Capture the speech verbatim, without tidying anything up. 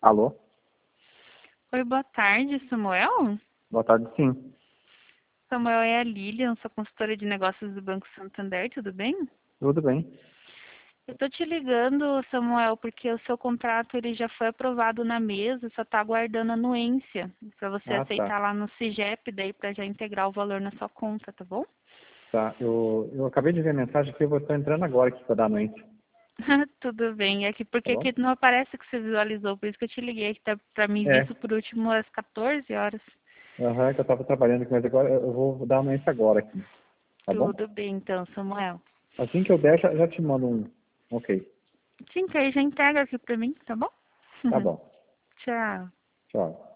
Alô? Oi, boa tarde, Samuel. Boa tarde, sim. Samuel, é a Lilian, sou consultora de negócios do Banco Santander, tudo bem? Tudo bem? Eu tô te ligando, Samuel, porque o seu contrato ele já foi aprovado na mesa, só tá aguardando anuência para você Ah, tá. aceitar lá no SIGEP, daí para já integrar o valor na sua conta, tá bom? Tá. Eu, eu acabei de ver a mensagem que eu vou estar entrando agora aqui para dar anuência. Tudo bem, é que Tá porque bom? aqui não aparece que você visualizou, por isso que eu te liguei, que tá para mim É. visto por último às quatorze horas. Aham, que eu estava trabalhando aqui, mas agora eu vou dar anuência agora aqui. Tá bom? Tudo bem, então, Samuel. Assim que eu der, já, já te mando um. Ok. Sim, que aí já entrega aqui para mim, tá bom? Tá bom. Tchau. Tchau.